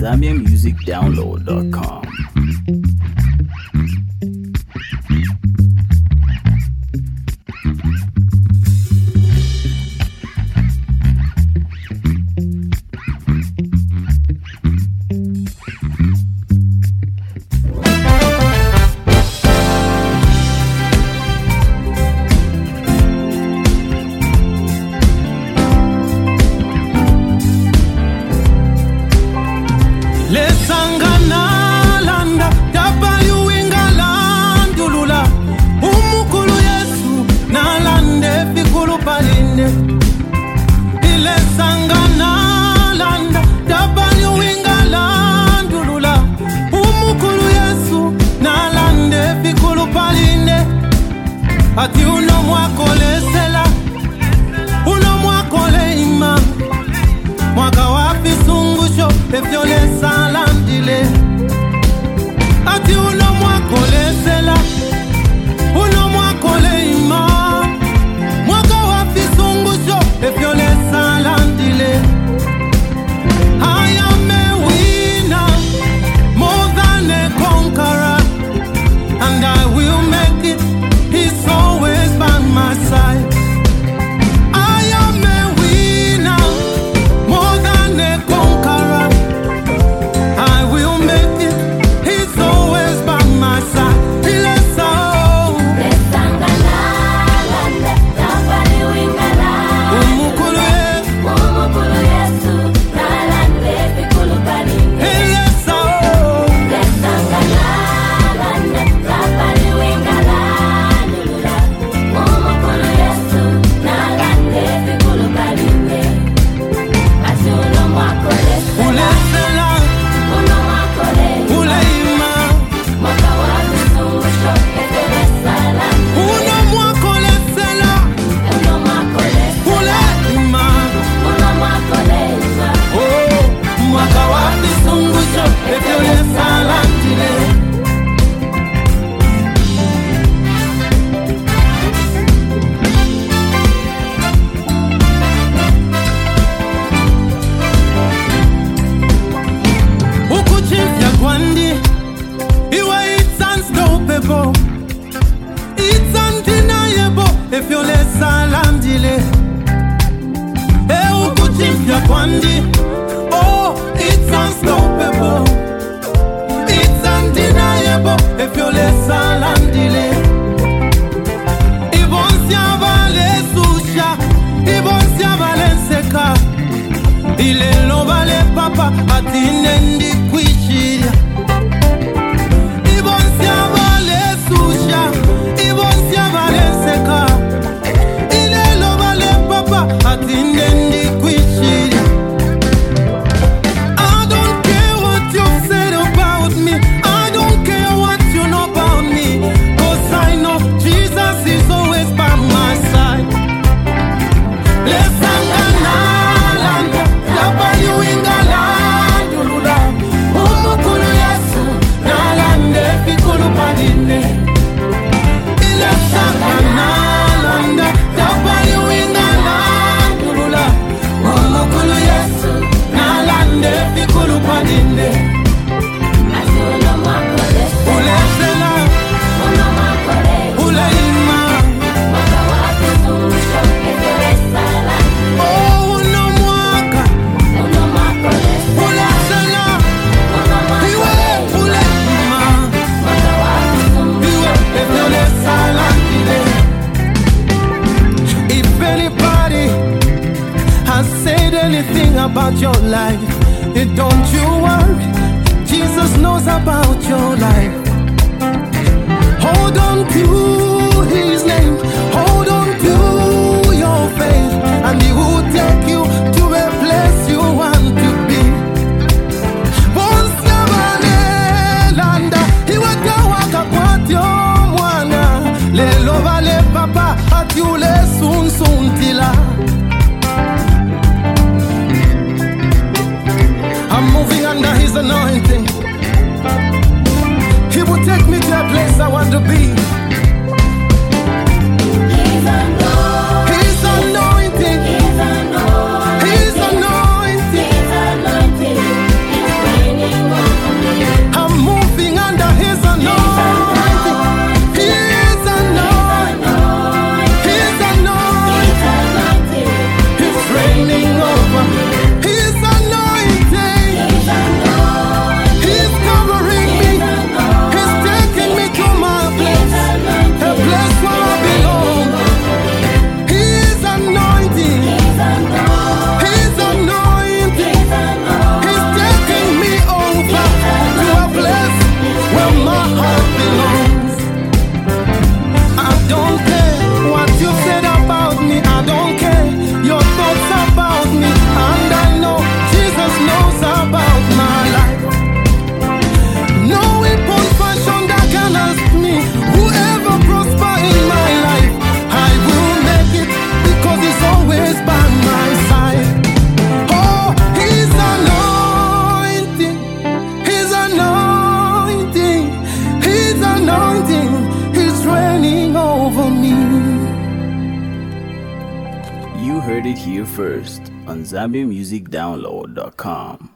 ZambiaMusicDownload.com. Ati uno mwakole sela, uno mwakole ima, mwaka wapi sungusho, efyole salandile. Ati uno mwakole sela, uno mwakole ima, mwaka wapi sungusho, efyole salandile. I am a winner, more than a conqueror, and I will make it. He's always by my side. I am a winner, more than a conqueror. I will make it. He's always by my side. Let's go. It's undeniable if you let salam delay. Oh, it's unstoppable. It's undeniable if you let salam delay. Ibon siavale susha, ibon siavale seka. Ile lo vale papa atinendi kwishiria. Ibon siavale susha, ibon siavale seka. Ile lo vale papa atinendi kwishiria. I don't care what you've said about me. I don't care what you know about me. 'Cause I know Jesus is always by my side. Let's sing land, dabali winga land, ulula. Umukulu Yesu, nalande fikulu padine. Let's sing land, dabali winga land, ulula. Umukulu Yesu, nalande fikulu padine. Ulesela, uleima. Oh, uno mwaka. Ulesela, iwe uleima. Iwe efyole salandile. If anybody has said anything about your life, don't you worry. Jesus knows about your life. Hold on to his name. Hold on to your faith, and he will take you to a place you want to be. Once yabale landa, iwata waka kwatyo mwana. Lelo vale papa atiule sun sun tila. I'm moving under his anointing. He will take me to a place I want to be. He's anointing. He's anointing. You heard it here first on ZambianMusicDownload.com.